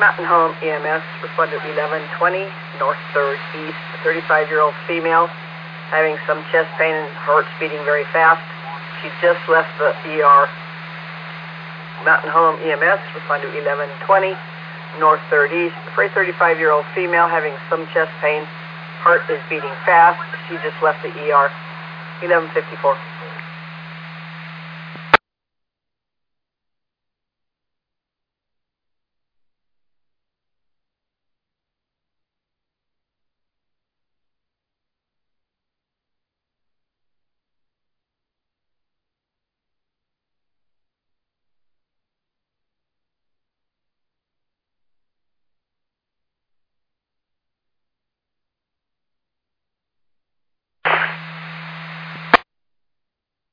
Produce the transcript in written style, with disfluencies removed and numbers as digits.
Mountain Home EMS responded to 1120 North 3rd East. A 35-year-old female having some chest pain and heart's beating very fast. She just left the ER. Mountain Home EMS responded to 1120 North 3rd East. A 35-year-old female having some chest pain. Heart is beating fast. She just left the ER. 1154.